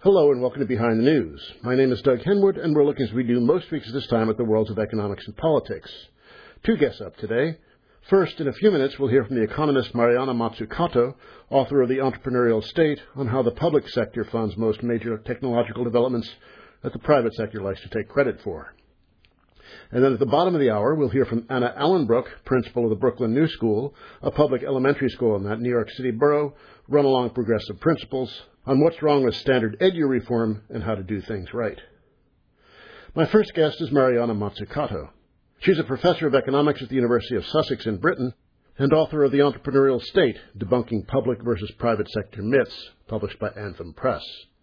Hello and welcome to Behind the News. My name is Doug Henwood, and we're looking, as we do most weeks at this time, at the worlds of economics and politics. Two guests up today. First, in a few minutes, we'll hear from the economist Mariana Mazzucato, author of The Entrepreneurial State, on how the public sector funds most major technological developments that the private sector likes to take credit for. And then at the bottom of the hour, we'll hear from Anna Allenbrook, principal of the Brooklyn New School, a public elementary school in that New York City borough, run along progressive principles, on what's wrong with standard edu reform and how to do things right. My first guest is Mariana Mazzucato. She's a professor of economics at the University of Sussex in Britain and author of The Entrepreneurial State, Debunking Public versus Private Sector Myths, published by Anthem Press.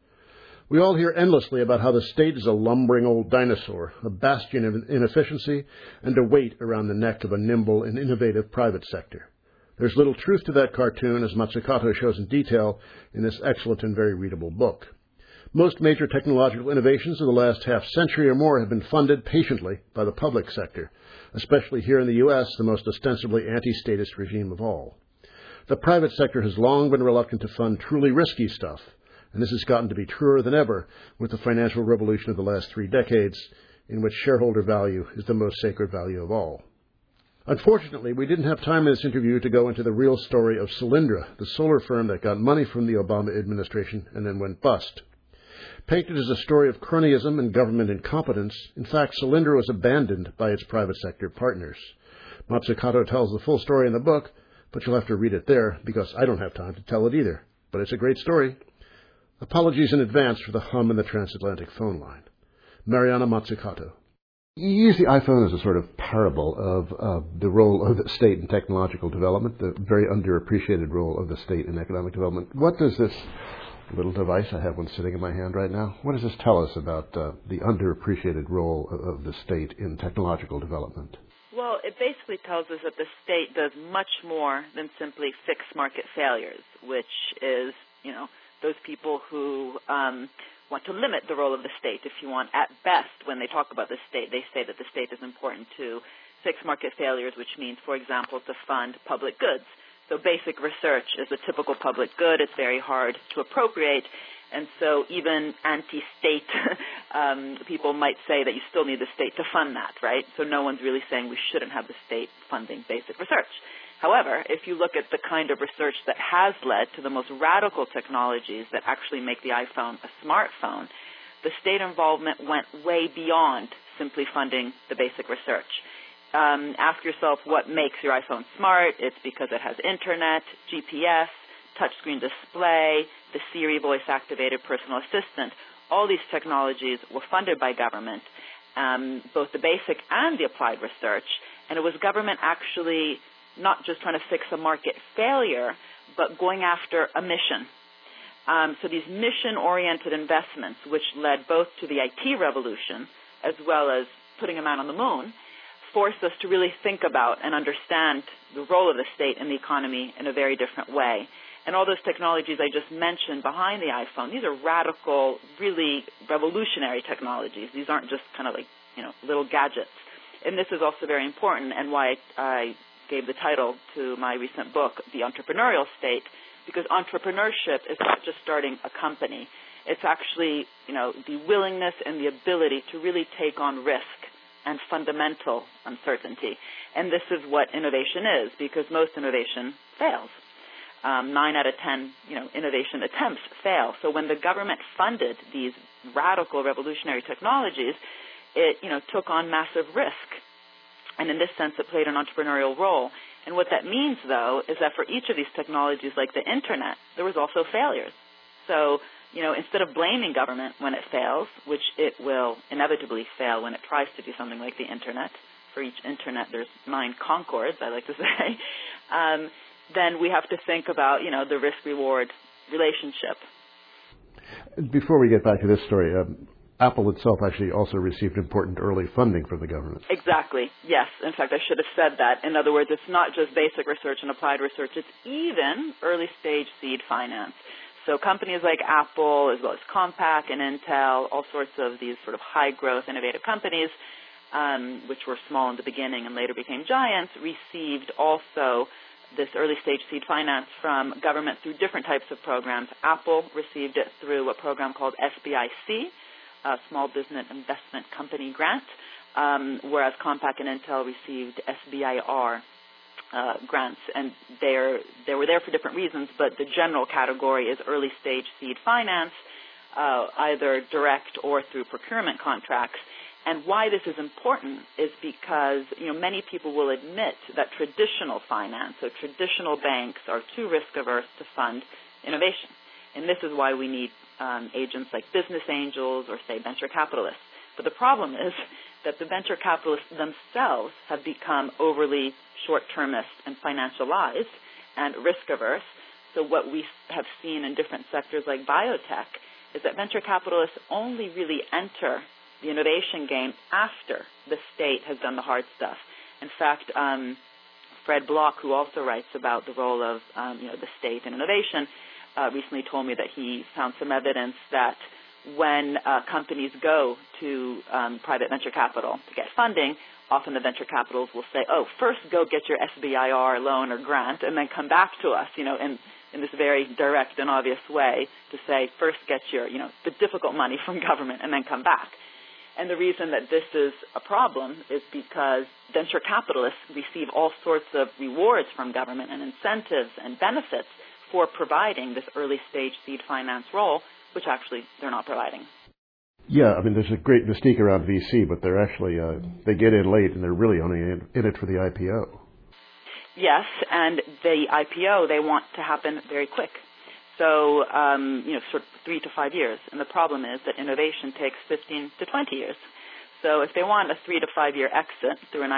We all hear endlessly about how the state is a lumbering old dinosaur, a bastion of inefficiency, and a weight around the neck of a nimble and innovative private sector. There's little truth to that cartoon, as Mazzucato shows in detail in this excellent and very readable book. Most major technological innovations of the last half-century or more have been funded patiently by the public sector, especially here in the U.S., the most ostensibly anti-statist regime of all. The private sector has long been reluctant to fund truly risky stuff, and this has gotten to be truer than ever with the financial revolution of the last 3 decades, in which shareholder value is the most sacred value of all. Unfortunately, we didn't have time in this interview to go into the real story of Solyndra, the solar firm that got money from the Obama administration and then went bust. Painted as a story of cronyism and government incompetence, in fact, Solyndra was abandoned by its private sector partners. Mazzucato tells the full story in the book, but you'll have to read it there because I don't have time to tell it either. But it's a great story. Apologies in advance for the hum in the transatlantic phone line. Mariana Mazzucato. You use the iPhone as a sort of parable of the role of the state in technological development, the very underappreciated role of the state in economic development. What does this little device, I have one sitting in my hand right now, what does this tell us about the underappreciated role of the state in technological development? Well, it basically tells us that the state does much more than simply fix market failures, which is, those people who want to limit the role of the state. If you want, at best, when they talk about the state, they say that the state is important to fix market failures, which means, for example, to fund public goods. So basic research is a typical public good. It's very hard to appropriate. And so even anti-state people might say that you still need the state to fund that, right? So no one's really saying we shouldn't have the state funding basic research. However, if you look at the kind of research that has led to the most radical technologies that actually make the iPhone a smartphone, the state involvement went way beyond simply funding the basic research. Ask yourself what makes your iPhone smart. It's because it has internet, GPS, touchscreen display, the Siri voice-activated personal assistant. All these technologies were funded by government, both the basic and the applied research, and it was government actually not just trying to fix a market failure, but going after a mission. So these mission-oriented investments, which led both to the IT revolution as well as putting a man on the moon, forced us to really think about and understand the role of the state in the economy in a very different way. And all those technologies I just mentioned behind the iPhone, these are radical, really revolutionary technologies. These aren't just kind of like, little gadgets. And this is also very important and why I gave the title to my recent book, The Entrepreneurial State, because entrepreneurship is not just starting a company. It's actually, the willingness and the ability to really take on risk and fundamental uncertainty. And this is what innovation is, because most innovation fails. 9 out of 10, innovation attempts fail. So when the government funded these radical revolutionary technologies, it, took on massive risk. And in this sense, it played an entrepreneurial role. And what that means, though, is that for each of these technologies, like the Internet, there was also failures. So, instead of blaming government when it fails, which it will inevitably fail when it tries to do something like the Internet, for each Internet there's 9 Concords, I like to say, then we have to think about, the risk-reward relationship. Before we get back to this story, Apple itself actually also received important early funding from the government. Exactly, yes. In fact, I should have said that. In other words, it's not just basic research and applied research. It's even early-stage seed finance. So companies like Apple, as well as Compaq and Intel, all sorts of these sort of high-growth, innovative companies, which were small in the beginning and later became giants, received also this early-stage seed finance from government through different types of programs. Apple received it through a program called SBIC, a Small Business Investment Company Grant, whereas Compaq and Intel received SBIR grants, and they were there for different reasons, but the general category is early-stage seed finance, either direct or through procurement contracts. And why this is important is because, many people will admit that traditional finance, so traditional banks, are too risk-averse to fund innovation. And this is why we need agents like business angels or, say, venture capitalists. But the problem is that the venture capitalists themselves have become overly short-termist and financialized and risk-averse. So what we have seen in different sectors like biotech is that venture capitalists only really enter the innovation game after the state has done the hard stuff. In fact, Fred Block, who also writes about the role of the state in innovation, recently told me that he found some evidence that when companies go to private venture capital to get funding, often the venture capitals will say, first go get your SBIR loan or grant and then come back to us, in this very direct and obvious way to say, first get your, the difficult money from government and then come back. And the reason that this is a problem is because venture capitalists receive all sorts of rewards from government and incentives and benefits for providing this early-stage seed finance role, which actually they're not providing. Yeah, there's a great mystique around VC, but they're actually, they get in late and they're really only in it for the IPO. Yes, and the IPO, they want to happen very quick. So, sort of 3 to 5 years. And the problem is that innovation takes 15 to 20 years. So if they want a 3 to 5 year exit through an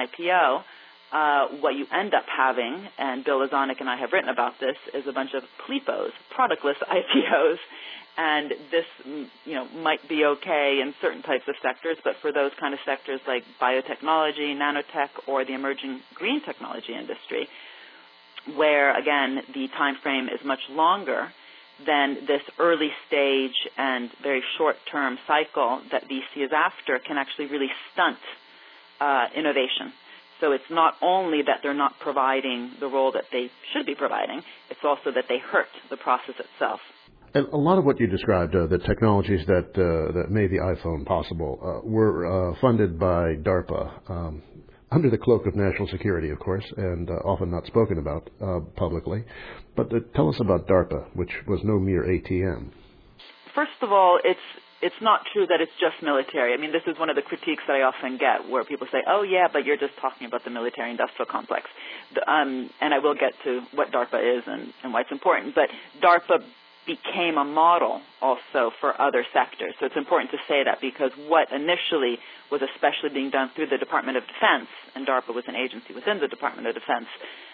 IPO, what you end up having, and Bill Lazanik and I have written about this, is a bunch of PLEPOs, productless IPOs. And this, might be okay in certain types of sectors, but for those kind of sectors like biotechnology, nanotech, or the emerging green technology industry, where, again, the time frame is much longer than this early stage and very short-term cycle that VC is after, can actually really stunt innovation. So it's not only that they're not providing the role that they should be providing, it's also that they hurt the process itself. And a lot of what you described, the technologies that made the iPhone possible, were funded by DARPA, under the cloak of national security, of course, and often not spoken about publicly. But tell us about DARPA, which was no mere ATM. First of all, it's not true that it's just military. This is one of the critiques that I often get, where people say, oh, yeah, but you're just talking about the military-industrial complex. And I will get to what DARPA is and why it's important. But DARPA became a model also for other sectors. So it's important to say that, because what initially was especially being done through the Department of Defense, and DARPA was an agency within the Department of Defense,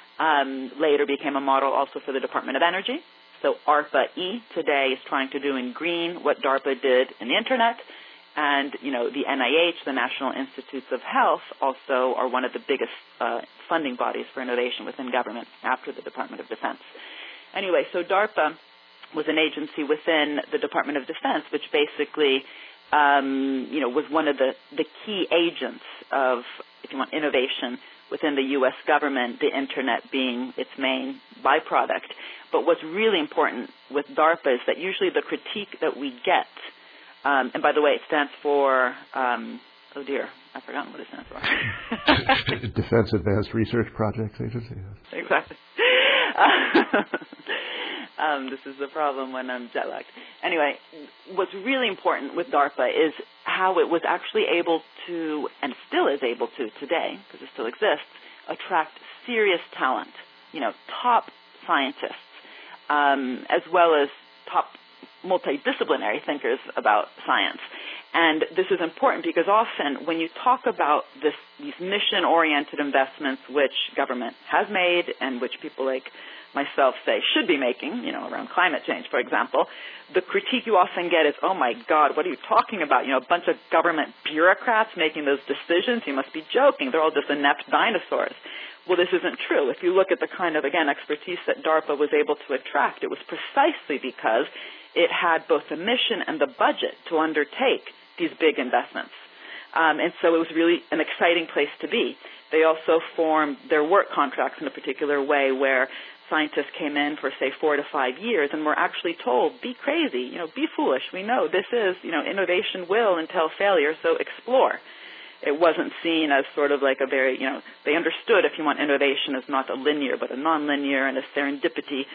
later became a model also for the Department of Energy. So ARPA-E today is trying to do in green what DARPA did in the Internet. And, the NIH, the National Institutes of Health, also are one of the biggest funding bodies for innovation within government after the Department of Defense. Anyway, so DARPA was an agency within the Department of Defense, which basically, was one of the key agents of, if you want, innovation within the U.S. government, the Internet being its main byproduct. But what's really important with DARPA is that usually the critique that we get, and by the way, it stands for, oh dear, I've forgotten what it stands for. Defense Advanced Research Projects Agency. Exactly. This is the problem when I'm jet lagged. Anyway, what's really important with DARPA is how it was actually able to, and still is able to today, because it still exists, attract serious talent, top scientists, as well as top multidisciplinary thinkers about science. And this is important because often when you talk about these mission-oriented investments which government has made and which people like myself say should be making, around climate change, for example, the critique you often get is, oh my God, what are you talking about? A bunch of government bureaucrats making those decisions? You must be joking. They're all just inept dinosaurs. Well, this isn't true. If you look at the kind of, again, expertise that DARPA was able to attract, it was precisely because it had both the mission and the budget to undertake these big investments. And so it was really an exciting place to be. They also formed their work contracts in a particular way where scientists came in for, say, 4 to 5 years and were actually told, be crazy, be foolish. We know this is, innovation will entail failure, so explore. It wasn't seen as sort of like a very, they understood if you want innovation as not a linear but a nonlinear and a serendipity,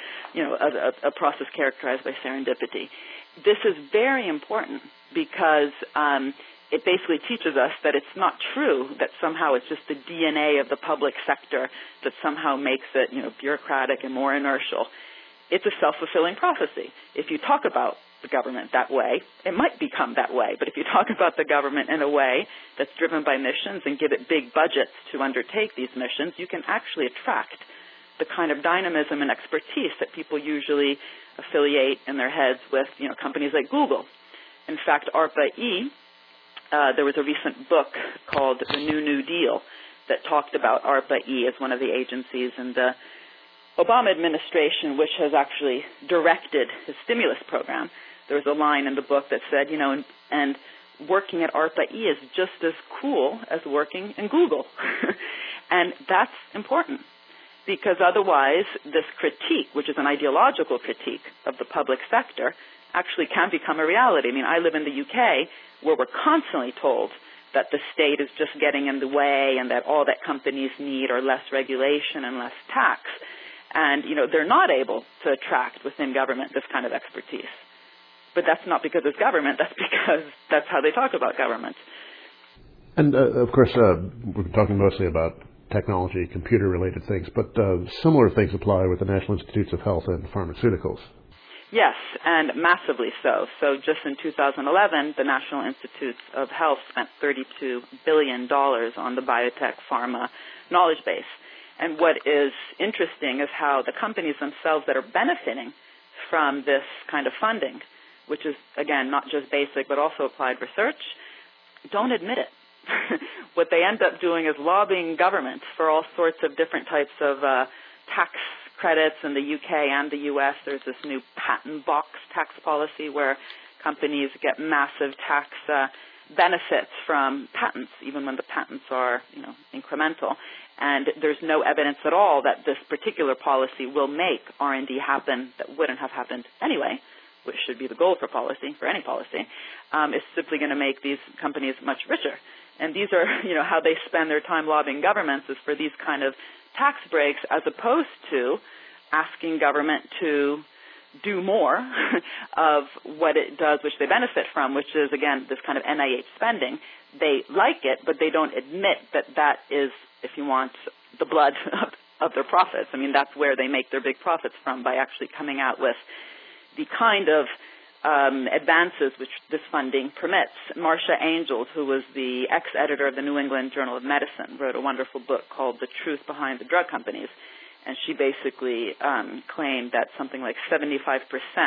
a process characterized by serendipity. This is very important because it basically teaches us that it's not true that somehow it's just the DNA of the public sector that somehow makes it, bureaucratic and more inertial. It's a self-fulfilling prophecy. If you talk about the government that way, it might become that way. But if you talk about the government in a way that's driven by missions and give it big budgets to undertake these missions, you can actually attract the kind of dynamism and expertise that people usually affiliate in their heads with, companies like Google. In fact, ARPA-E, there was a recent book called The New Deal that talked about ARPA-E as one of the agencies in the Obama administration, which has actually directed his stimulus program. There was a line in the book that said, and working at ARPA-E is just as cool as working in Google. And that's important because otherwise this critique, which is an ideological critique of the public sector, actually can become a reality. I mean, I live in the UK where we're constantly told that the state is just getting in the way and that all that companies need are less regulation and less tax. And, they're not able to attract within government this kind of expertise. But that's not because it's government. That's because that's how they talk about government. And, of course, we're talking mostly about technology, computer-related things, but similar things apply with the National Institutes of Health and Pharmaceuticals. Yes, and massively so. So just in 2011, the National Institutes of Health spent $32 billion on the biotech pharma knowledge base. And what is interesting is how the companies themselves that are benefiting from this kind of funding, which is, again, not just basic but also applied research, don't admit it. What they end up doing is lobbying governments for all sorts of different types of tax credits in the UK and the US. There's this new patent box tax policy where companies get massive tax benefits from patents, even when the patents are, incremental. And there's no evidence at all that this particular policy will make R&D happen that wouldn't have happened anyway, which should be the goal for policy, for any policy. It's simply going to make these companies much richer. And these are, how they spend their time lobbying governments is for these kind of tax breaks as opposed to asking government to do more of what it does, which they benefit from, which is, again, this kind of NIH spending. They like it, but they don't admit that that is, if you want, the blood of their profits. I mean, that's where they make their big profits from, by actually coming out with the kind of advances which this funding permits. Marcia Angels, who was the ex-editor of the New England Journal of Medicine, wrote a wonderful book called The Truth Behind the Drug Companies. And she basically claimed that something like 75%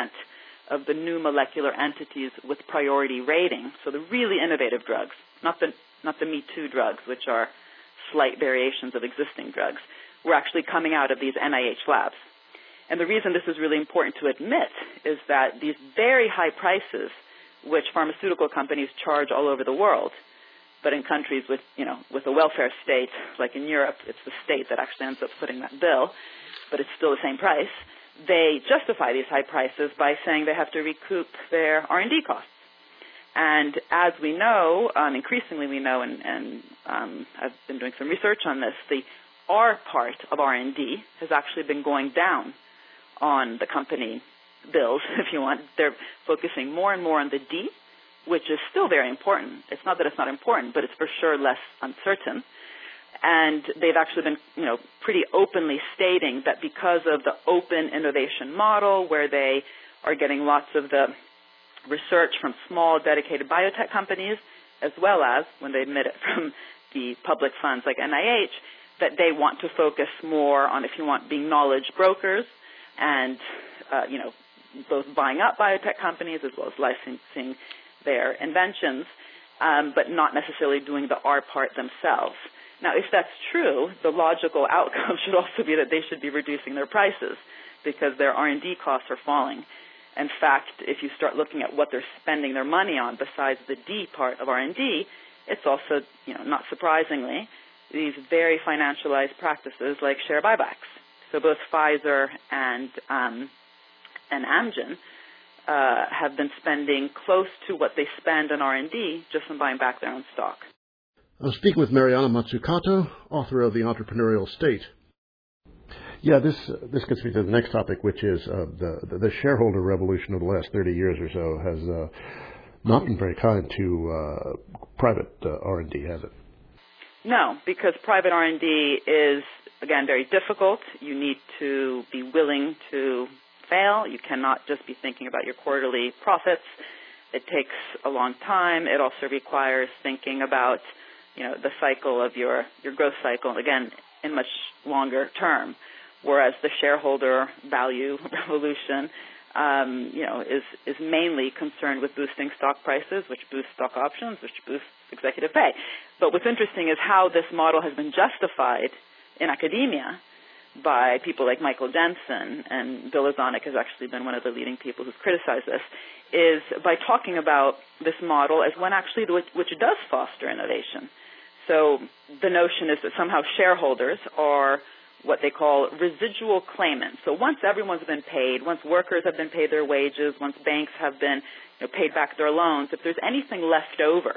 of the new molecular entities with priority rating, so the really innovative drugs, not the Me Too drugs, which are slight variations of existing drugs, were actually coming out of these NIH labs. And the reason this is really important to admit is that these very high prices, which pharmaceutical companies charge all over the world, but in countries with a welfare state, like in Europe, it's the state that actually ends up footing that bill, but it's still the same price. They justify these high prices by saying they have to recoup their R&D costs. And as we know, increasingly we know, and I've been doing some research on this, the R part of R&D has actually been going down on the company bills, if you want. They're focusing more and more on the D, which is still very important. It's not that it's not important, but it's for sure less uncertain. And they've actually been, pretty openly stating that because of the open innovation model, where they are getting lots of the research from small, dedicated biotech companies, as well as, when they admit it, from the public funds like NIH, that they want to focus more on, if you want, being knowledge brokers and, both buying up biotech companies as well as licensing their inventions, but not necessarily doing the R part themselves. Now, if that's true, the logical outcome should also be that they should be reducing their prices because their R&D costs are falling. In fact, if you start looking at what they're spending their money on besides the D part of R&D, it's also, not surprisingly, these very financialized practices like share buybacks. So both Pfizer and Amgen have been spending close to what they spend on R&D just on buying back their own stock. I'm speaking with Mariana Mazzucato, author of The Entrepreneurial State. Yeah, this gets me to the next topic, which is the shareholder revolution of the last 30 years or so has not been very kind to private R&D, has it? No, because private R&D is, again, very difficult. You need to be willing to fail. You cannot just be thinking about your quarterly profits. It takes a long time. It also requires thinking about, the cycle of your growth cycle, again, in much longer term. Whereas the shareholder value revolution, is mainly concerned with boosting stock prices, which boost stock options, which boosts executive pay. But what's interesting is how this model has been justified in academia by people like Michael Jensen, and Bill Ozonick has actually been one of the leading people who's criticized this, is by talking about this model as one actually which does foster innovation. So the notion is that somehow shareholders are what they call residual claimants. So once everyone's been paid, once workers have been paid their wages, once banks have been paid back their loans, if there's anything left over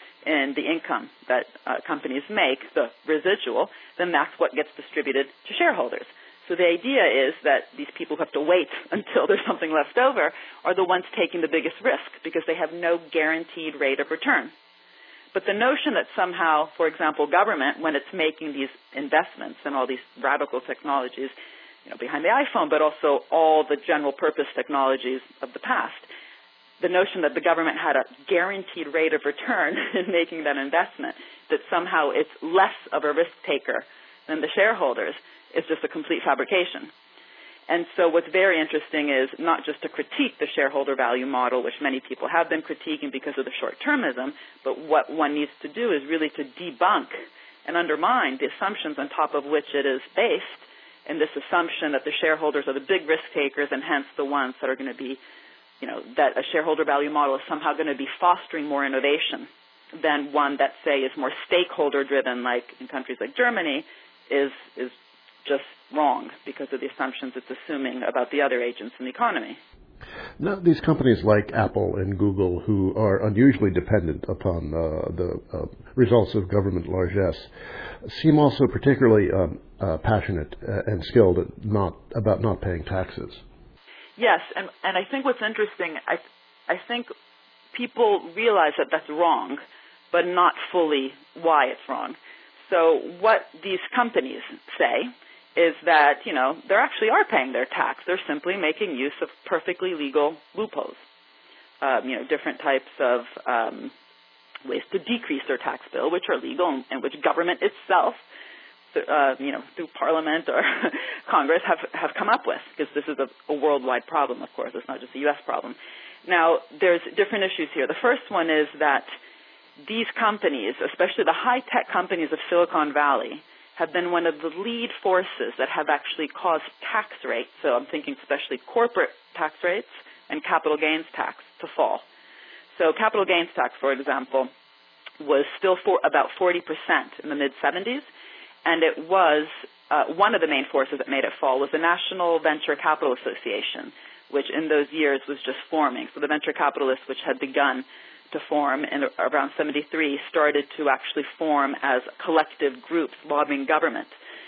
in the income that companies make, the residual, then that's what gets distributed to shareholders. So the idea is that these people who have to wait until there's something left over are the ones taking the biggest risk because they have no guaranteed rate of return. But the notion that somehow, for example, government, when it's making these investments in all these radical technologies, behind the iPhone, but also all the general purpose technologies of the past, the notion that the government had a guaranteed rate of return in making that investment, that somehow it's less of a risk taker than the shareholders, is just a complete fabrication. And so what's very interesting is not just to critique the shareholder value model, which many people have been critiquing because of the short-termism, but what one needs to do is really to debunk and undermine the assumptions on top of which it is based, and this assumption that the shareholders are the big risk takers and hence the ones that are going to be, that a shareholder value model is somehow going to be fostering more innovation than one that, say, is more stakeholder-driven, like in countries like Germany, is just wrong because of the assumptions it's assuming about the other agents in the economy. Now, these companies like Apple and Google, who are unusually dependent upon the results of government largesse, seem also particularly passionate and skilled about not paying taxes. Yes, and I think what's interesting, I think people realize that that's wrong, but not fully why it's wrong. So what these companies say is that, they actually are paying their tax. They're simply making use of perfectly legal loopholes, different types of ways to decrease their tax bill, which are legal and which government itself, through Parliament or Congress have come up with, because this is a worldwide problem, of course. It's not just a U.S. problem. Now, there's different issues here. The first one is that these companies, especially the high-tech companies of Silicon Valley, have been one of the lead forces that have actually caused tax rates, so I'm thinking especially corporate tax rates and capital gains tax, to fall. So capital gains tax, for example, was still about 40% in the mid-'70s, and it was one of the main forces that made it fall was the National Venture Capital Association, which in those years was just forming. So the venture capitalists, which had begun to form in around 73, started to actually form as collective groups lobbying government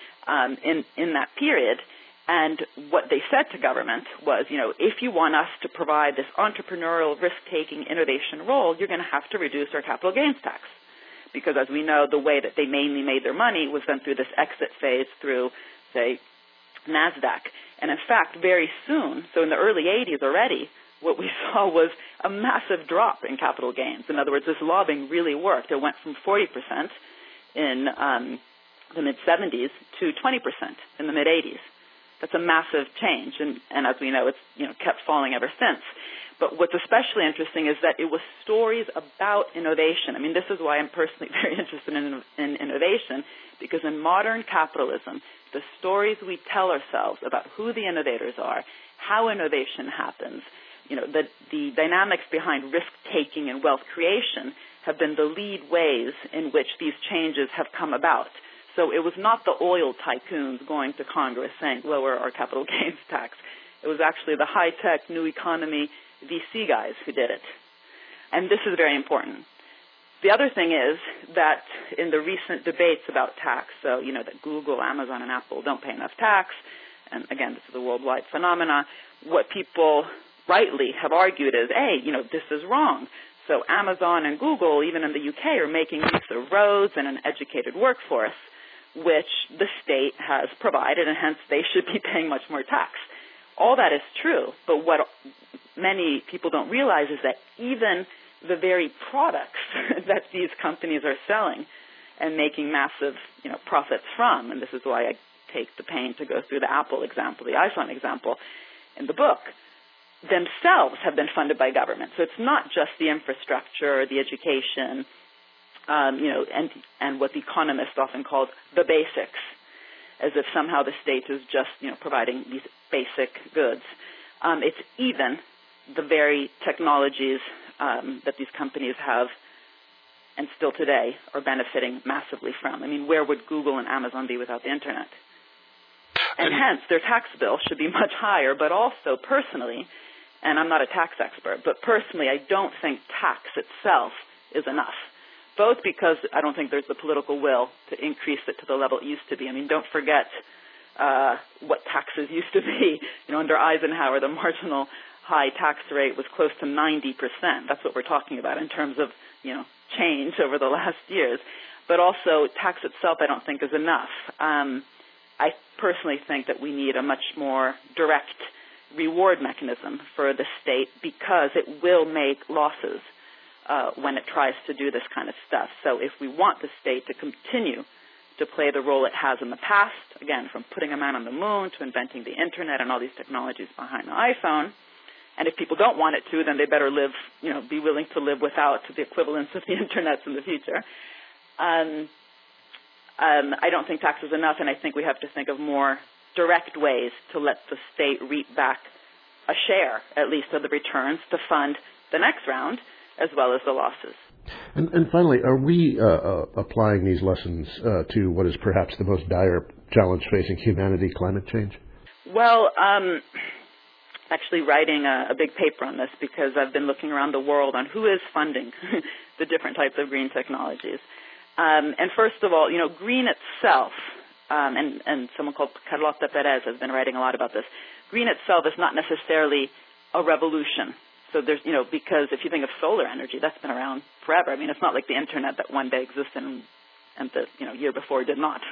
in that period. And what they said to government was, if you want us to provide this entrepreneurial, risk-taking, innovation role, you're going to have to reduce our capital gains tax. Because as we know, the way that they mainly made their money was then through this exit phase through, say, NASDAQ. And in fact, very soon, so in the early 80s already, what we saw was a massive drop in capital gains. In other words, this lobbying really worked. It went from 40% in the mid-'70s to 20% in the mid-'80s. That's a massive change, and as we know, it's kept falling ever since. But what's especially interesting is that it was stories about innovation. I mean, this is why I'm personally very interested in innovation, because in modern capitalism, the stories we tell ourselves about who the innovators are, how innovation happens, the dynamics behind risk-taking and wealth creation have been the lead ways in which these changes have come about. So it was not the oil tycoons going to Congress saying, lower our capital gains tax. It was actually the high-tech, new economy VC guys who did it. And this is very important. The other thing is that in the recent debates about tax, so, that Google, Amazon, and Apple don't pay enough tax, and again, this is a worldwide phenomena, what people rightly have argued is, hey, this is wrong. So Amazon and Google, even in the UK, are making use of roads and an educated workforce, which the state has provided, and hence they should be paying much more tax. All that is true, but what many people don't realize is that even the very products that these companies are selling and making massive, profits from, and this is why I take the pain to go through the Apple example, the iPhone example in the book, themselves have been funded by government. So it's not just the infrastructure, the education, and what the economists often call the basics, as if somehow the state is just, providing these basic goods. It's even the very technologies that these companies have and still today are benefiting massively from. I mean, where would Google and Amazon be without the Internet? And hence, their tax bill should be much higher, but also personally, and I'm not a tax expert, but personally, I don't think tax itself is enough. Both because I don't think there's the political will to increase it to the level it used to be. I mean, don't forget what taxes used to be. Under Eisenhower, the marginal high tax rate was close to 90%. That's what we're talking about in terms of, change over the last years. But also, tax itself I don't think is enough. I personally think that we need a much more direct reward mechanism for the state because it will make losses when it tries to do this kind of stuff. So if we want the state to continue to play the role it has in the past, again, from putting a man on the moon to inventing the Internet and all these technologies behind the iPhone, and if people don't want it to, then they better be willing to live without the equivalence of the Internet in the future. I don't think tax is enough, and I think we have to think of more direct ways to let the state reap back a share, at least, of the returns to fund the next round, as well as the losses. And finally, are we applying these lessons to what is perhaps the most dire challenge facing humanity, climate change? Well, actually writing a big paper on this because I've been looking around the world on who is funding the different types of green technologies. And first of all, green itself, and someone called Carlota Perez has been writing a lot about this, green itself is not necessarily a revolution. So there's, because if you think of solar energy, that's been around forever. I mean, it's not like the Internet that one day existed and the year before did not.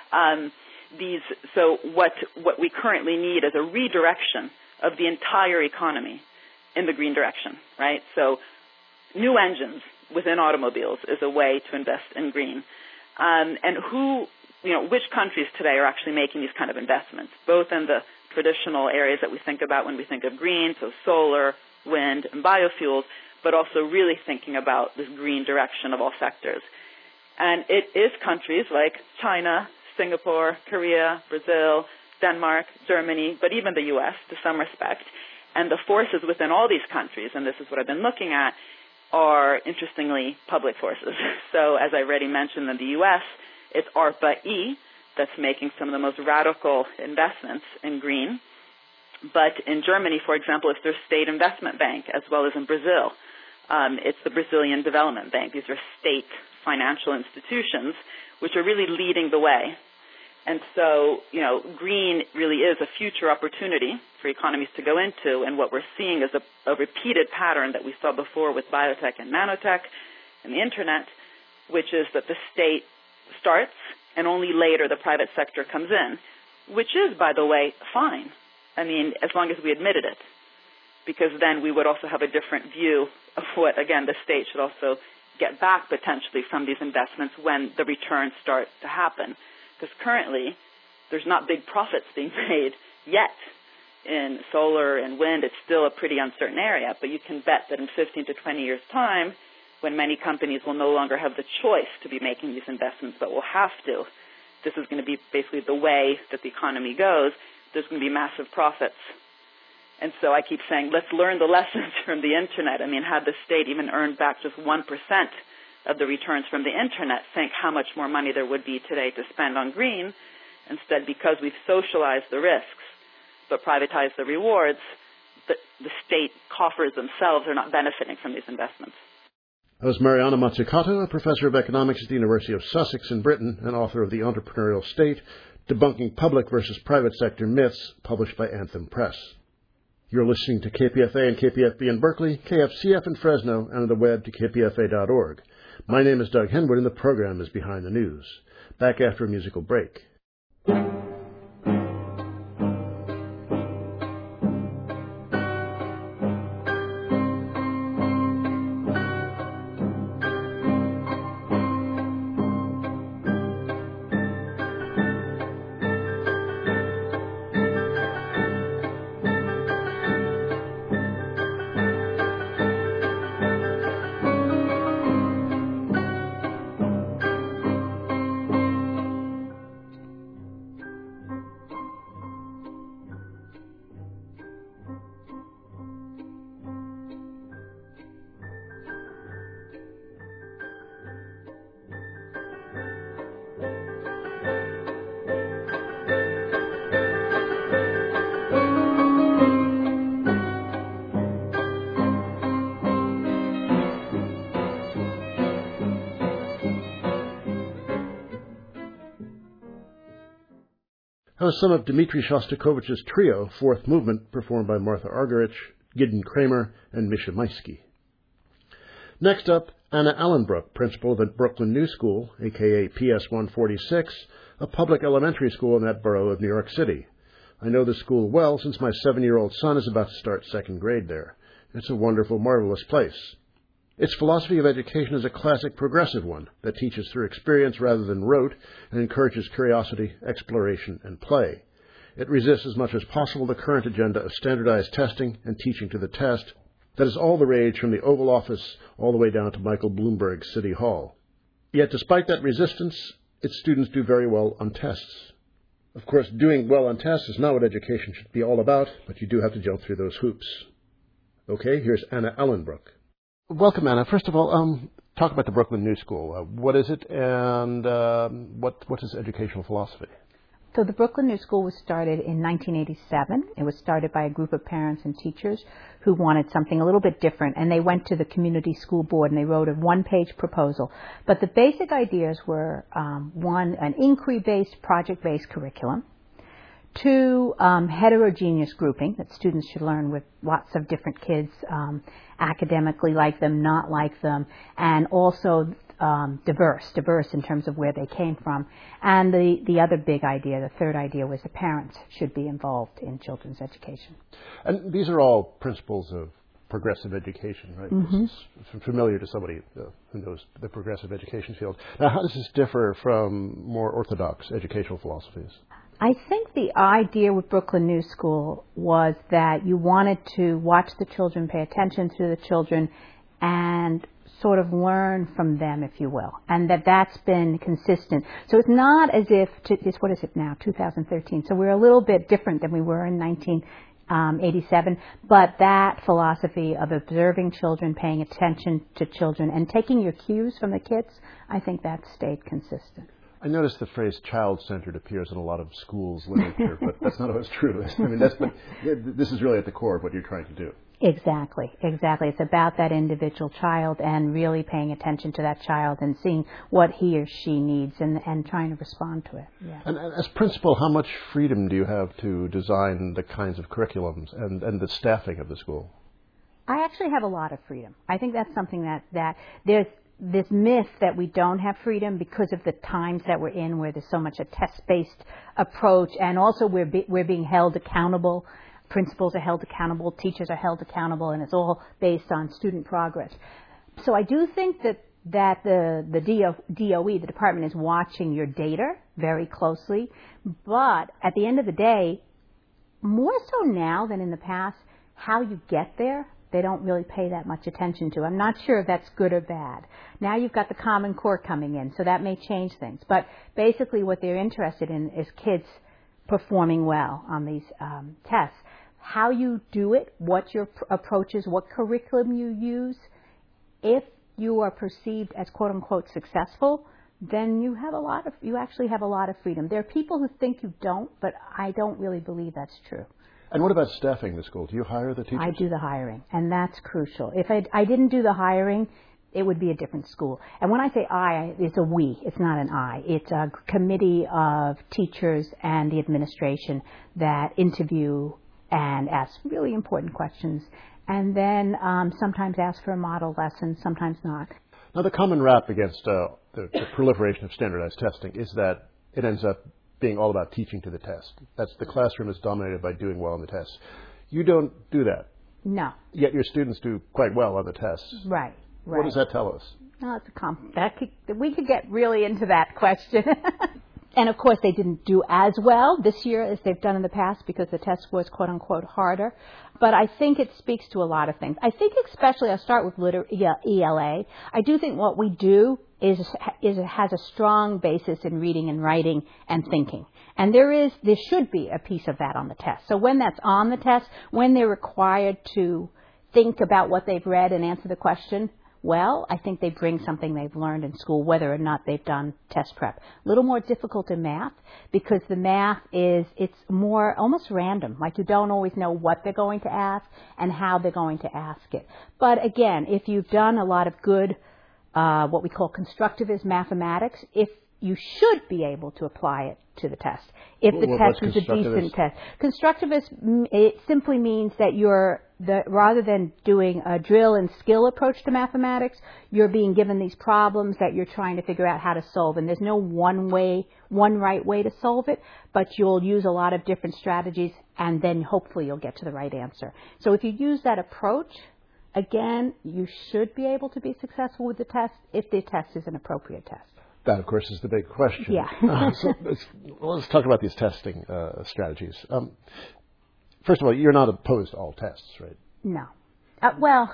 So what we currently need is a redirection of the entire economy in the green direction, right? So new engines within automobiles is a way to invest in green. And which countries today are actually making these kind of investments, both in the traditional areas that we think about when we think of green, so solar, wind, and biofuels, but also really thinking about this green direction of all sectors. And it is countries like China, Singapore, Korea, Brazil, Denmark, Germany, but even the U.S. to some respect. And the forces within all these countries, and this is what I've been looking at, are, interestingly, public forces. So as I already mentioned in the U.S., it's ARPA-E that's making some of the most radical investments in green. But in Germany, for example, it's their state investment bank, as well as in Brazil. It's the Brazilian Development Bank. These are state financial institutions which are really leading the way. And so, green really is a future opportunity for economies to go into, and what we're seeing is a repeated pattern that we saw before with biotech and nanotech and the Internet, which is that the state starts and only later the private sector comes in, which is, by the way, fine. I mean, as long as we admitted it, because then we would also have a different view of what, again, the state should also get back potentially from these investments when the returns start to happen. Because currently, there's not big profits being made yet in solar and wind. It's still a pretty uncertain area, but you can bet that in 15 to 20 years' time, when many companies will no longer have the choice to be making these investments, but will have to, this is going to be basically the way that the economy goes, there's going to be massive profits. And so I keep saying, let's learn the lessons from the Internet. I mean, had the state even earned back just 1% of the returns from the Internet, think how much more money there would be today to spend on green. Instead, because we've socialized the risks but privatized the rewards, the state coffers themselves are not benefiting from these investments. That was Mariana Mazzucato, a professor of economics at the University of Sussex in Britain and author of The Entrepreneurial State, Debunking Public versus Private Sector Myths, published by Anthem Press. You're listening to KPFA and KPFB in Berkeley, KFCF in Fresno, and on the web to kpfa.org. My name is Doug Henwood, and the program is Behind the News. Back after a musical break. That was some of Dmitri Shostakovich's trio, Fourth Movement, performed by Martha Argerich, Gideon Kramer, and Misha Maisky. Next up, Anna Allenbrook, principal of the Brooklyn New School, a.k.a. PS 146, a public elementary school in that borough of New York City. I know the school well since my 7-year-old son is about to start second grade there. It's a wonderful, marvelous place. Its philosophy of education is a classic progressive one that teaches through experience rather than rote and encourages curiosity, exploration, and play. It resists as much as possible the current agenda of standardized testing and teaching to the test that is all the rage from the Oval Office all the way down to Michael Bloomberg's City Hall. Yet despite that resistance, its students do very well on tests. Of course, doing well on tests is not what education should be all about, but you do have to jump through those hoops. Okay, here's Anna Allenbrook. Welcome, Anna. First of all, talk about the Brooklyn New School. What is it, and what is educational philosophy? So the Brooklyn New School was started in 1987. It was started by a group of parents and teachers who wanted something a little bit different, and they went to the community school board and they wrote a one-page proposal. But the basic ideas were, one, an inquiry-based, project-based curriculum. 2, heterogeneous grouping, that students should learn with lots of different kids, academically like them, not like them, and also diverse in terms of where they came from. And the other big idea, the third idea, was the parents should be involved in children's education. And these are all principles of progressive education, right? Mm-hmm. This is familiar to somebody who knows the progressive education field. Now, how does this differ from more orthodox educational philosophies? I think the idea with Brooklyn New School was that you wanted to watch the children, pay attention to the children, and sort of learn from them, if you will, and that's been consistent. So it's not as if, what is it now, 2013, so we're a little bit different than we were in 1987, but that philosophy of observing children, paying attention to children, and taking your cues from the kids, I think that stayed consistent. I noticed the phrase child-centered appears in a lot of schools' literature, but that's not always true. I mean, this is really at the core of what you're trying to do. Exactly. It's about that individual child and really paying attention to that child and seeing what he or she needs and trying to respond to it. Yeah. And as principal, how much freedom do you have to design the kinds of curriculums and the staffing of the school? I actually have a lot of freedom. I think that's something that there's this myth that we don't have freedom because of the times that we're in, where there's so much a test-based approach, and also we're being held accountable. Principals are held accountable, teachers are held accountable, and it's all based on student progress. So I do think that the DOE, the department, is watching your data very closely, but at the end of the day, more so now than in the past, how you get there, they don't really pay that much attention to. I'm not sure if that's good or bad. Now you've got the Common Core coming in, so that may change things. But basically what they're interested in is kids performing well on these tests. how you do it, what your approach is, what curriculum you use. If you are perceived as quote unquote successful, then you actually have a lot of freedom. There are people who think you don't, but I don't really believe that's true. And what about staffing the school? Do you hire the teachers? I do the hiring, and that's crucial. If I didn't do the hiring, it would be a different school. And when I say I, it's a we. It's not an I. It's a committee of teachers and the administration that interview and ask really important questions, and then sometimes ask for a model lesson, sometimes not. Now, the common rap against the proliferation of standardized testing is that it ends up being all about teaching to the test. That's the classroom is dominated by doing well on the tests. You don't do that. No. Yet your students do quite well on the tests. Right. What does that tell us? No, we could get really into that question. And of course, they didn't do as well this year as they've done in the past because the test was quote unquote harder. But I think it speaks to a lot of things. I think especially, I'll start with ELA. I do think what we do is it has a strong basis in reading and writing and thinking. And there should be a piece of that on the test. So when that's on the test, when they're required to think about what they've read and answer the question, well, I think they bring something they've learned in school, whether or not they've done test prep. A little more difficult in math because the math it's more almost random. Like you don't always know what they're going to ask and how they're going to ask it. But again, if you've done a lot of good, what we call constructivist mathematics, if you should be able to apply it to the test. If the test is a decent test. Constructivist, it simply means that rather than doing a drill and skill approach to mathematics, you're being given these problems that you're trying to figure out how to solve. And there's no one right way to solve it, but you'll use a lot of different strategies and then hopefully you'll get to the right answer. So if you use that approach, again, you should be able to be successful with the test if the test is an appropriate test. That, of course, is the big question. Yeah. So let's talk about these testing strategies. First of all, you're not opposed to all tests, right? No. Well,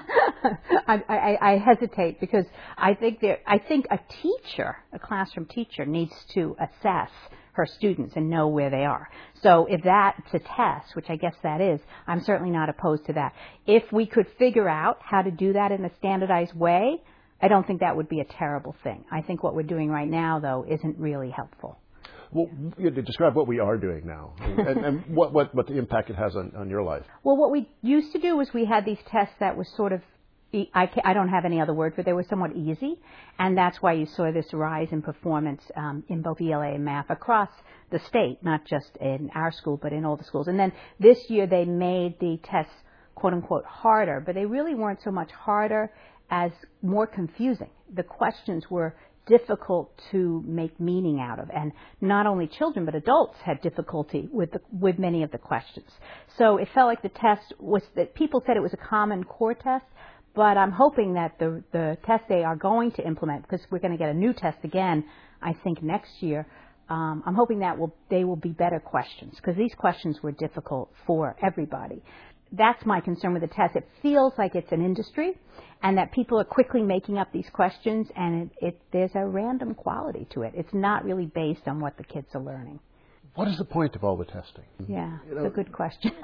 I hesitate because I think a classroom teacher needs to assess her students and know where they are. So if that's a test, which I guess that is, I'm certainly not opposed to that. If we could figure out how to do that in a standardized way, I don't think that would be a terrible thing. I think what we're doing right now, though, isn't really helpful. Well, describe what we are doing now and what the impact it has on your life. Well, what we used to do was we had these tests that were sort of, I don't have any other word for it, they were somewhat easy, and that's why you saw this rise in performance in both ELA and math across the state, not just in our school, but in all the schools. And then this year they made the tests, quote unquote, harder, but they really weren't so much harder as more confusing. The questions were difficult to make meaning out of, and not only children but adults had difficulty with many of the questions. So it felt like the test was that people said it was a common core test, but I'm hoping that the test they are going to implement, because we're going to get a new test again, I think next year. I'm hoping that they will be better questions, because these questions were difficult for everybody. That's my concern with the test. It feels like it's an industry and that people are quickly making up these questions, and there's a random quality to it. It's not really based on what the kids are learning. What is the point of all the testing? Yeah, it's a good question.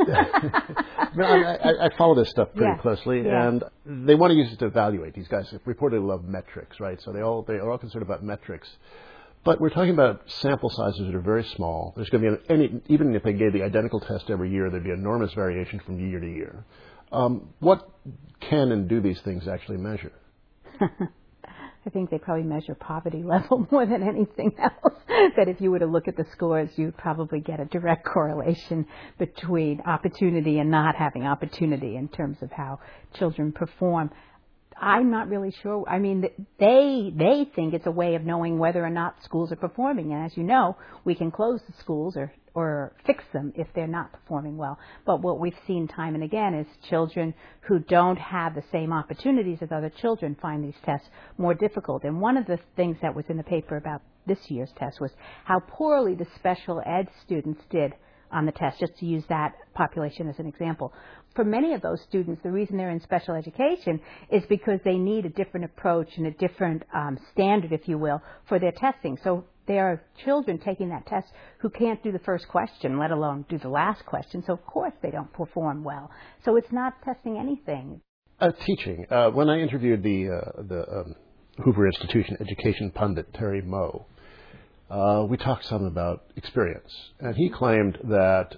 I follow this stuff pretty closely, and they want to use it to evaluate. These guys reportedly love metrics, right? So they are all concerned about metrics. But we're talking about sample sizes that are very small. There's going to be even if they gave the identical test every year, there'd be enormous variation from year to year. What can and do these things actually measure? I think they probably measure poverty level more than anything else. That if you were to look at the scores, you'd probably get a direct correlation between opportunity and not having opportunity in terms of how children perform. I'm not really sure. I mean, they think it's a way of knowing whether or not schools are performing. And as you know, we can close the schools or fix them if they're not performing well. But what we've seen time and again is children who don't have the same opportunities as other children find these tests more difficult. And one of the things that was in the paper about this year's test was how poorly the special ed students did on the test, just to use that population as an example. for many of those students, the reason they're in special education is because they need a different approach and a different standard, if you will, for their testing. So there are children taking that test who can't do the first question, let alone do the last question. So, of course, they don't perform well. So it's not testing anything. Teaching. When I interviewed the Hoover Institution education pundit, Terry Moe, we talked some about experience. And he claimed that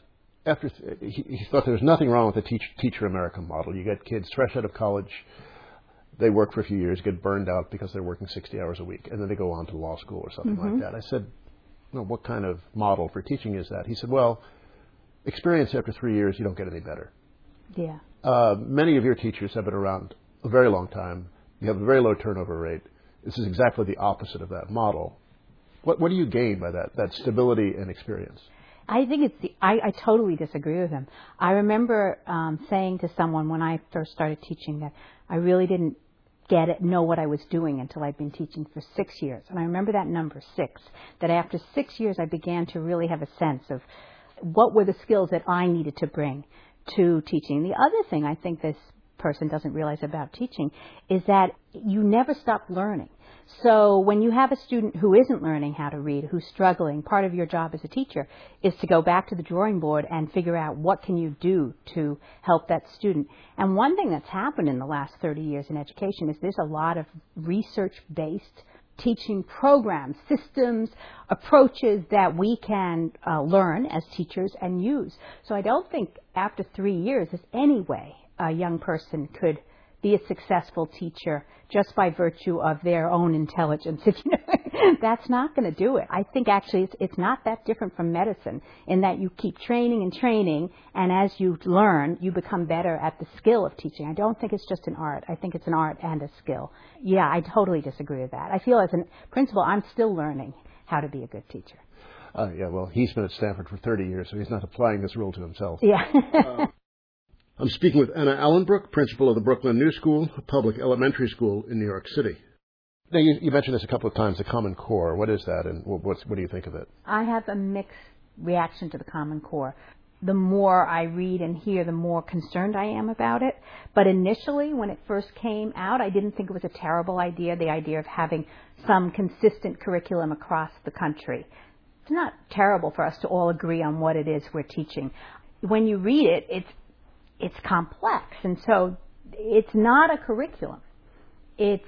he thought there was nothing wrong with the teacher America model. You get kids fresh out of college, they work for a few years, get burned out because they're working 60 hours a week, and then they go on to law school or something like that. I said, well, what kind of model for teaching is that? He said, well, experience after 3 years, you don't get any better. Yeah. Many of your teachers have been around a very long time. You have a very low turnover rate. This is exactly the opposite of that model. What do you gain by that stability and experience? I think I totally disagree with him. I remember saying to someone when I first started teaching that I really didn't know what I was doing until I'd been teaching for 6 years. And I remember that number, 6, that after 6 years I began to really have a sense of what were the skills that I needed to bring to teaching. The other thing I think this person doesn't realize about teaching is that you never stop learning. So when you have a student who isn't learning how to read, who's struggling, part of your job as a teacher is to go back to the drawing board and figure out what can you do to help that student. And one thing that's happened in the last 30 years in education is there's a lot of research-based teaching programs, systems, approaches that we can learn as teachers and use. So I don't think after 3 years there's any way a young person could be a successful teacher just by virtue of their own intelligence. That's not going to do it. I think actually it's not that different from medicine in that you keep training and training, and as you learn, you become better at the skill of teaching. I don't think it's just an art. I think it's an art and a skill. Yeah, I totally disagree with that. I feel as a principal, I'm still learning how to be a good teacher. Yeah, well, he's been at Stanford for 30 years, so he's not applying this rule to himself. Yeah. I'm speaking with Anna Allenbrook, principal of the Brooklyn New School, a public elementary school in New York City. Now, you mentioned this a couple of times, the Common Core. What is that, and what do you think of it? I have a mixed reaction to the Common Core. The more I read and hear, the more concerned I am about it. But initially, when it first came out, I didn't think it was a terrible idea, the idea of having some consistent curriculum across the country. It's not terrible for us to all agree on what it is we're teaching. When you read it, it's complex, and so it's not a curriculum. It's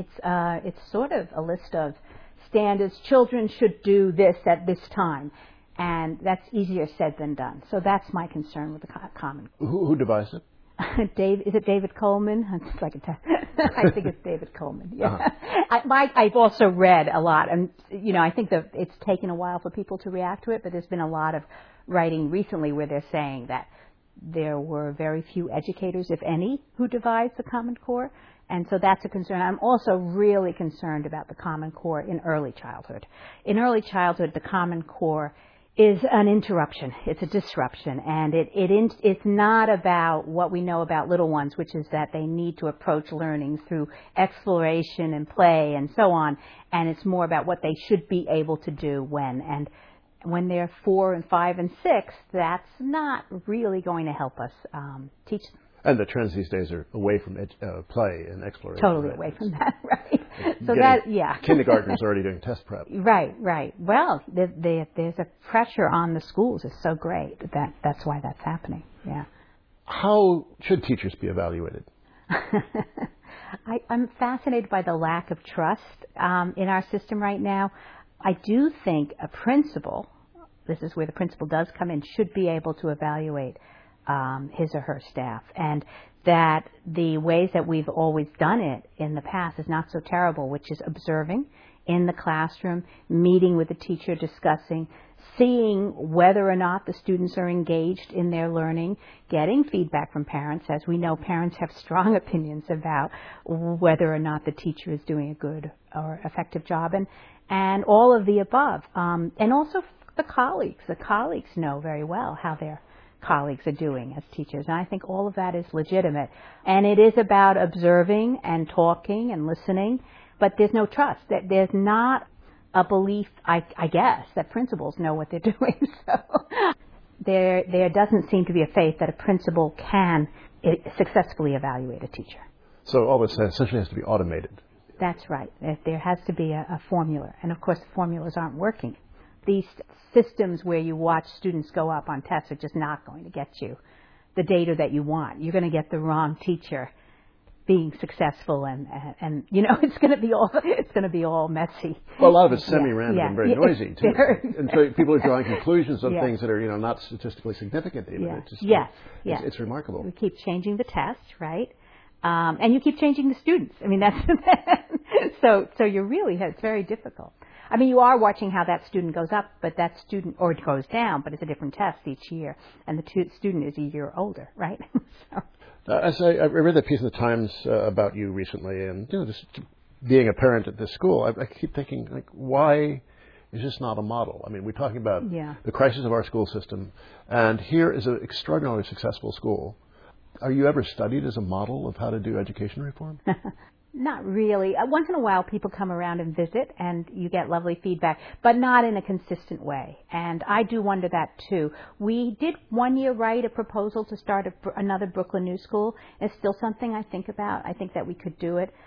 sort of a list of standards. Children should do this at this time, and that's easier said than done. So that's my concern with the Common Core. Who devised it? Is it David Coleman? It's like I think it's David Coleman. Yeah. I've also read a lot, and I think that it's taken a while for people to react to it. But there's been a lot of writing recently where they're saying that there were very few educators, if any, who devised the Common Core, and so that's a concern. I'm also really concerned about the Common Core in early childhood. In early childhood, the Common Core is an interruption. It's a disruption, and it's not about what we know about little ones, which is that they need to approach learning through exploration and play and so on, and it's more about what they should be able to do when they're 4 and 5 and 6, that's not really going to help us teach them. And the trends these days are away from play and exploration. Totally away from that, right? So kindergartners already doing test prep. Right. Well, there's a pressure on the schools. It's so great that's why that's happening. Yeah. How should teachers be evaluated? I'm fascinated by the lack of trust in our system right now. I do think a principal, this is where the principal does come in, should be able to evaluate his or her staff, and that the ways that we've always done it in the past is not so terrible, which is observing in the classroom, meeting with the teacher, discussing, seeing whether or not the students are engaged in their learning, getting feedback from parents. As we know, parents have strong opinions about whether or not the teacher is doing a good or effective job, and all of the above. And also the colleagues. The colleagues know very well how their colleagues are doing as teachers. And I think all of that is legitimate. And it is about observing and talking and listening, but there's no trust. There's not a belief, I guess, that principals know what they're doing. So there doesn't seem to be a faith that a principal can successfully evaluate a teacher. So all this essentially has to be automated. That's right. There has to be a formula. And, of course, the formulas aren't working. These systems where you watch students go up on tests are just not going to get you the data that you want. You're going to get the wrong teacher being successful, and it's going to be all messy. Well, a lot of it's semi-random and very noisy too. And so people are drawing conclusions on things that are not statistically significant even. It's remarkable. We keep changing the test, right? And you keep changing the students. I mean, that's so it's very difficult. I mean, you are watching how that student goes up, but that student, or it goes down, but it's a different test each year, and the student is a year older, right? As I read that piece in the Times about you recently, and just being a parent at this school, I keep thinking, like, why is this not a model? I mean, we're talking about the crisis of our school system, and here is an extraordinarily successful school. Are you ever studied as a model of how to do education reform? Not really. Once in a while, people come around and visit, and you get lovely feedback, but not in a consistent way. And I do wonder that, too. We did one year write a proposal to start another Brooklyn New School. It's still something I think about. I think that we could do it.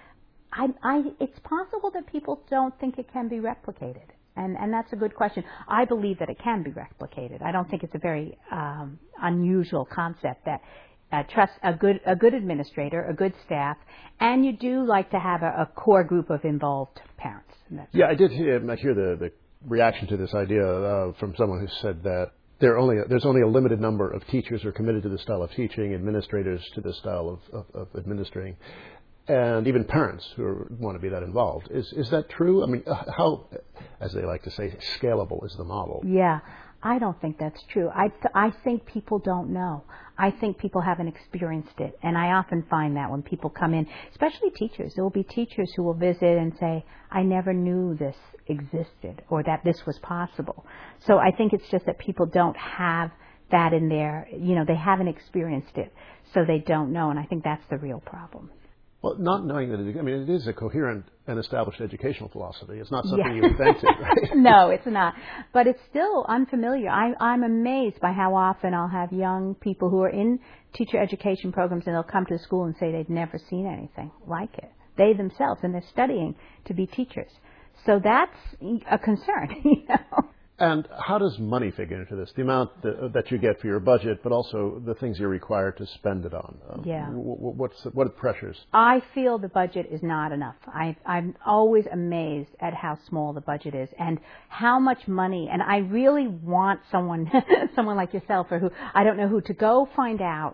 It's possible that people don't think it can be replicated. And that's a good question. I believe that it can be replicated. I don't think it's a very unusual concept that trust a good administrator, a good staff, and you do like to have a core group of involved parents. I did hear the reaction to this idea from someone who said that there's only a limited number of teachers who are committed to this style of teaching, administrators to this style of administrating, and even parents who want to be that involved. Is that true? I mean, how, as they like to say, scalable is the model? Yeah. I don't think that's true. I think people don't know. I think people haven't experienced it. And I often find that when people come in, especially teachers, there will be teachers who will visit and say, I never knew this existed or that this was possible. So I think it's just that people don't have that in their, they haven't experienced it, so they don't know. And I think that's the real problem. Well, not knowing that it is a coherent and established educational philosophy. It's not something you invented, right? No, it's not. But it's still unfamiliar. I'm amazed by how often I'll have young people who are in teacher education programs, and they'll come to the school and say they've never seen anything like it. They themselves, and they're studying to be teachers. So that's a concern, And how does money figure into this? The amount that you get for your budget, but also the things you're required to spend it on. What are the pressures? I feel the budget is not enough. I'm always amazed at how small the budget is and how much money. And I really want someone like yourself, or who I don't know who, to go find out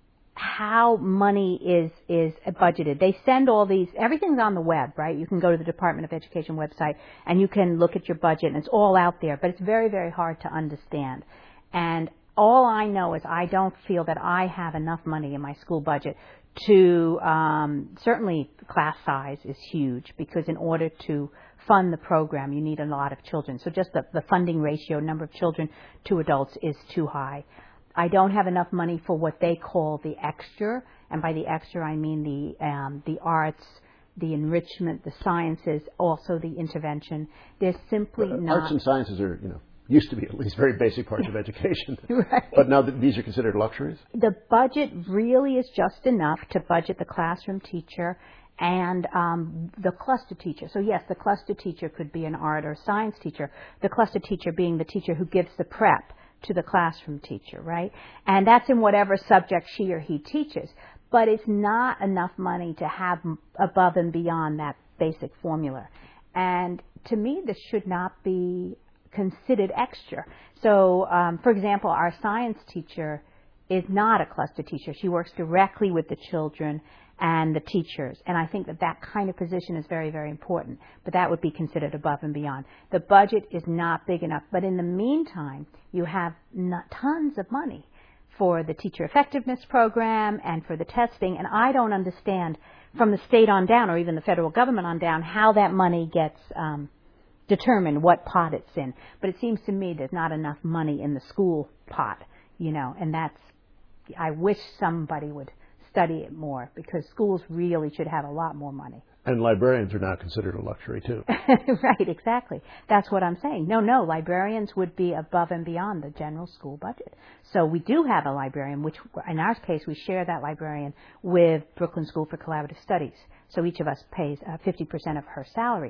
how money is budgeted. They send all these, everything's on the web, right? You can go to the Department of Education website and you can look at your budget, and it's all out there, but it's very, very hard to understand. And all I know is I don't feel that I have enough money in my school budget to, certainly class size is huge, because in order to fund the program, you need a lot of children. So just the funding ratio, number of children to adults, is too high. I don't have enough money for what they call the extra, and by the extra I mean the arts, the enrichment, the sciences, also the intervention. There's simply not. Arts and sciences are, used to be at least very basic parts of education. Right. But now these are considered luxuries? The budget really is just enough to budget the classroom teacher and the cluster teacher. So yes, the cluster teacher could be an art or science teacher. The cluster teacher being the teacher who gives the prep to the classroom teacher, right? And that's in whatever subject she or he teaches. But it's not enough money to have above and beyond that basic formula. And to me, this should not be considered extra. So, for example, our science teacher is not a cluster teacher. She works directly with the children and the teachers. And I think that kind of position is very, very important. But that would be considered above and beyond. The budget is not big enough. But in the meantime, you have tons of money for the teacher effectiveness program and for the testing. And I don't understand, from the state on down, or even the federal government on down, how that money gets determined, what pot it's in. But it seems to me there's not enough money in the school pot, and I wish somebody would study it more, because schools really should have a lot more money. And librarians are now considered a luxury, too. Right, exactly. That's what I'm saying. No, librarians would be above and beyond the general school budget. So we do have a librarian, which in our case, we share that librarian with Brooklyn School for Collaborative Studies. So each of us pays 50% of her salary.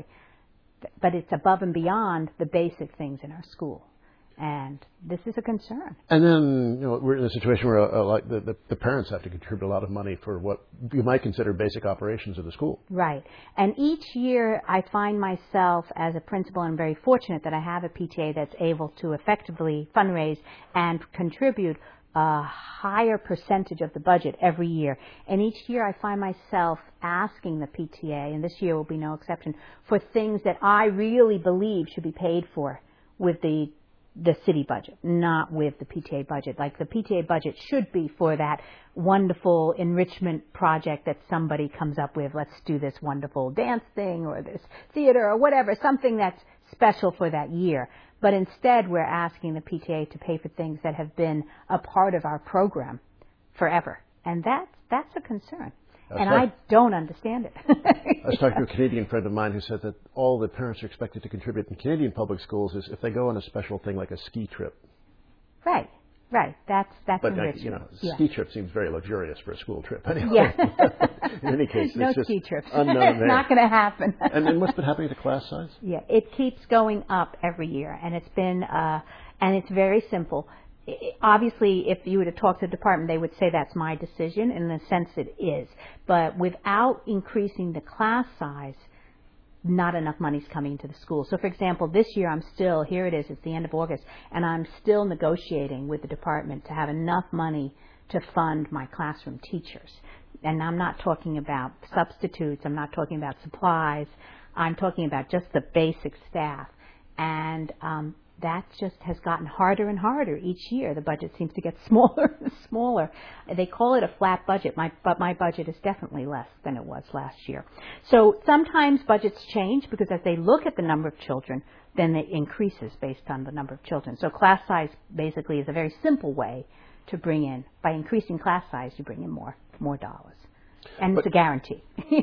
But it's above and beyond the basic things in our school. And this is a concern. And then, we're in a situation where like the parents have to contribute a lot of money for what you might consider basic operations of the school. Right. And each year I find myself as a principal, and I'm very fortunate that I have a PTA that's able to effectively fundraise and contribute a higher percentage of the budget every year. And each year I find myself asking the PTA, and this year will be no exception, for things that I really believe should be paid for with the city budget, not with the PTA budget. Like the PTA budget should be for that wonderful enrichment project that somebody comes up with. Let's do this wonderful dance thing or this theater or whatever, something that's special for that year. But instead we're asking the PTA to pay for things that have been a part of our program forever. And that's a concern. And I don't understand it. I was talking to a Canadian friend of mine who said that all the parents are expected to contribute in Canadian public schools is if they go on a special thing like a ski trip. Right. That's but enrichment. Ski trip seems very luxurious for a school trip anyway. Yeah. In any case, no it's just ski trips. Unknown It's there. not going to happen. And what's been happening to class size? Yeah, it keeps going up every year, and it's been and it's very simple. Obviously, if you were to talk to the department, they would say that's my decision, and in a sense it is. But without increasing the class size, not enough money's coming into the school. So, for example, this year here it is, it's the end of August, and I'm still negotiating with the department to have enough money to fund my classroom teachers. And I'm not talking about substitutes, I'm not talking about supplies, I'm talking about just the basic staff. And that just has gotten harder and harder each year. The budget seems to get smaller and smaller. They call it a flat budget, but my budget is definitely less than it was last year. So sometimes budgets change because as they look at the number of children, then it increases based on the number of children. So class size basically is a very simple way to bring in. By increasing class size, you bring in more dollars. And it's a guarantee.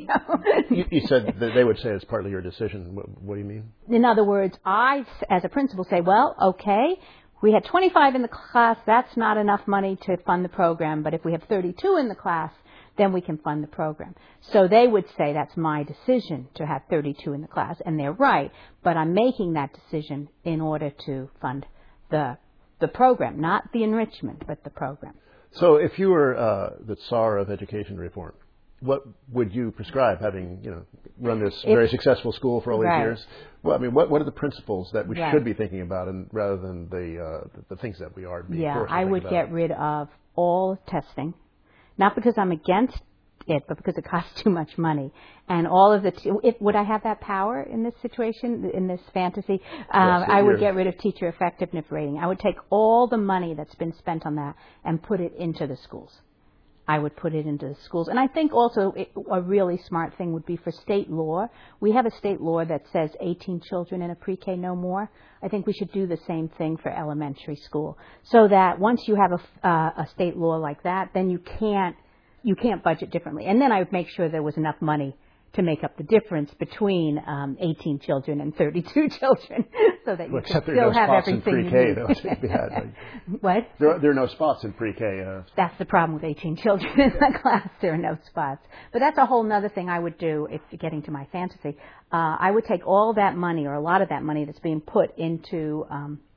You said that they would say it's partly your decision. What do you mean? In other words, I, as a principal, say, well, okay, we had 25 in the class. That's not enough money to fund the program. But if we have 32 in the class, then we can fund the program. So they would say that's my decision to have 32 in the class. And they're right. But I'm making that decision in order to fund the program, not the enrichment, but the program. So if you were the Tsar of education reform, what would you prescribe, having run this very successful school for all these years? Well, I mean, what are the principles that we should be thinking about, and rather than the things that we are being forced to I would get rid of all testing, not because I'm against it, but because it costs too much money. And all of would I have that power in this situation, in this fantasy? I would get rid of teacher effectiveness rating. I would take all the money that's been spent on that and put it into the schools. I would put it into the schools. And I think also a really smart thing would be for state law. We have a state law that says 18 children in a pre-K, no more. I think we should do the same thing for elementary school, so that once you have a state law like that, then you can't budget differently. And then I would make sure there was enough money to make up the difference between 18 children and 32 children, so that you can still have everything you need. Though, to be had. What? There are no spots in pre-K. That's the problem with 18 children in the class. There are no spots. But that's a whole other thing I would do, if getting to my fantasy. I would take all that money, or a lot of that money that's being put into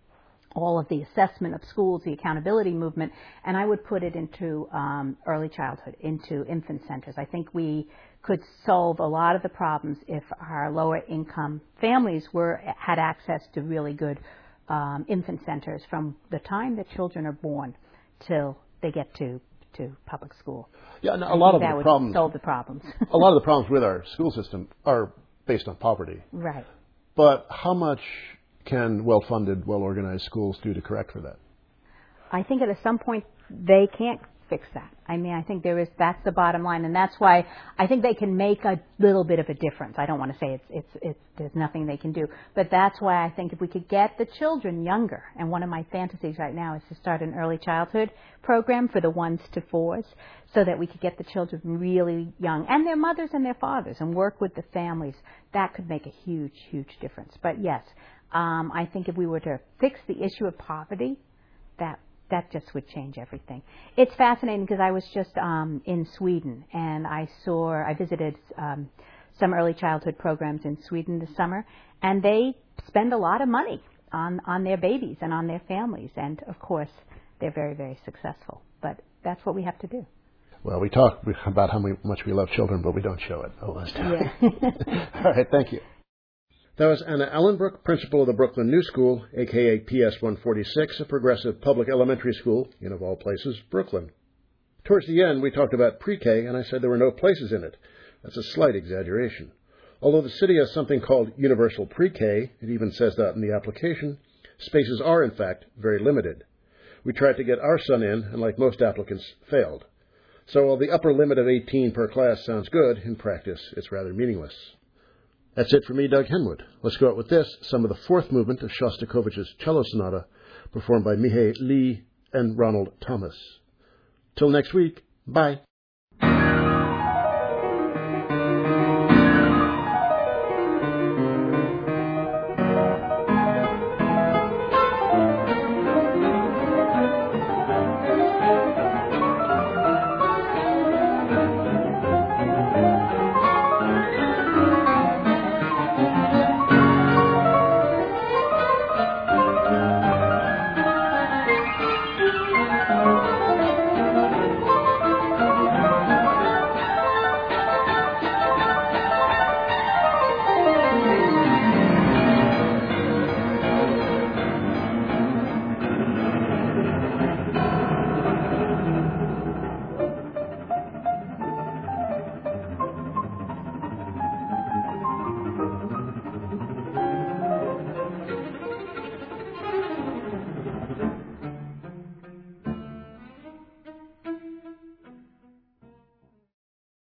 all of the assessment of schools, the accountability movement, and I would put it into early childhood, into infant centers. I think we could solve a lot of the problems if our lower income families had access to really good infant centers from the time that children are born till they get to public school. Yeah, and a lot of the problems solve the problems. A lot of the problems with our school system are based on poverty. Right. But how much can well-funded, well-organized schools do to correct for that? I think at some point they can't fix that. I mean, I think that's the bottom line, and that's why I think they can make a little bit of a difference. I don't want to say there's nothing they can do, but that's why I think if we could get the children younger, and one of my fantasies right now is to start an early childhood program for the 1s to 4s, so that we could get the children really young, and their mothers and their fathers, and work with the families. That could make a huge, huge difference. But yes, I think if we were to fix the issue of poverty, that just would change everything. It's fascinating because I was just in Sweden, and I visited some early childhood programs in Sweden this summer, and they spend a lot of money on their babies and on their families, and of course they're very, very successful. But that's what we have to do. Well, we talk about how much we love children, but we don't show it all this time. Yeah. All right, thank you. That was Anna Ellenbrook, principal of the Brooklyn New School, a.k.a. PS 146, a progressive public elementary school in, of all places, Brooklyn. Towards the end, we talked about pre-K, and I said there were no places in it. That's a slight exaggeration. Although the city has something called universal pre-K, it even says that in the application, spaces are, in fact, very limited. We tried to get our son in, and like most applicants, failed. So while the upper limit of 18 per class sounds good, in practice, it's rather meaningless. That's it for me, Doug Henwood. Let's go out with this, some of the fourth movement of Shostakovich's Cello Sonata, performed by Mihai Lee and Ronald Thomas. Till next week, bye.